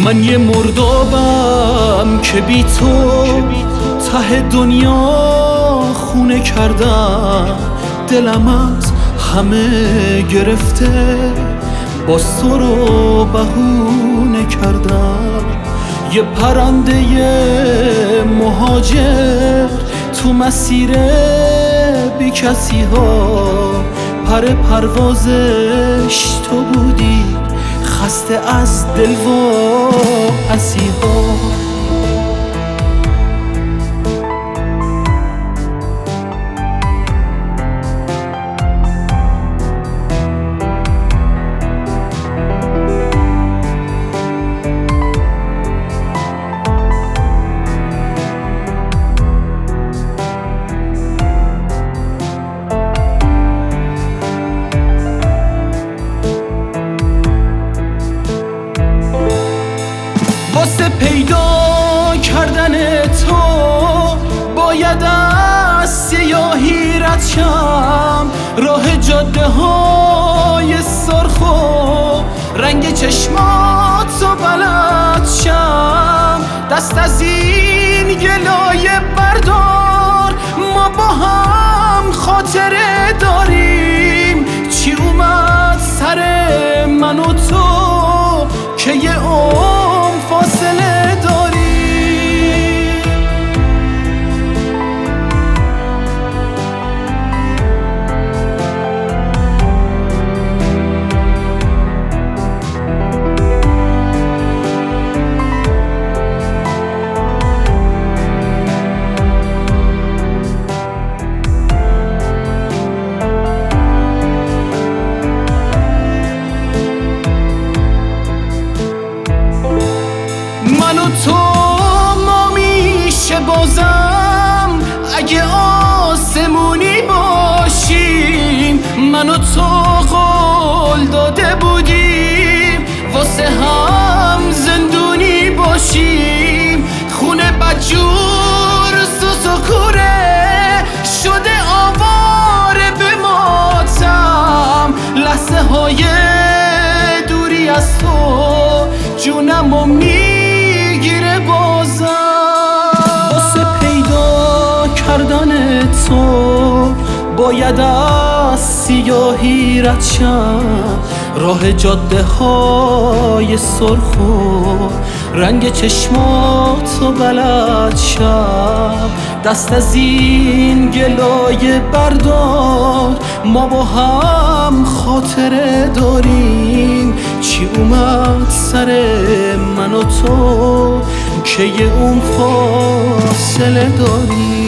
من یه مردابم که بی تو ته دنیا خونه کردم. دلم از همه گرفته، باز تو رو بهونه کردم. یه پرنده مهاجر تو مسیر بی کسی ها، پروازش تو بودی، خسته از دل و پسی ها. واسه پیدا کردن تو باید از سیاهی رد شم، راه جاده های سرخ و رنگ چشماتو بلد شم. دست از این گلایه بردار، ما با هم خاطره داریم. چی اومد سر من و تو که یه فاصله داری؟ من و تو ما میشه بازم اگه آسمونی باشیم. من و تو قول داده بودیم واسه هم زندونی باشیم. خونه بدجور سوس و کوره شده آواره به ماتم. لحظه های دوری از تو جونم و میگیره بازم. واسه پیدا کردن تو باید از سیاهی رد شم، راه جاده های سرخ و رنگ چشماتو بلد شم. دست از این گلایه بردار، ما با هم خاطره داریم. چی اومد سر من و تو که یه اون فاصله داریم؟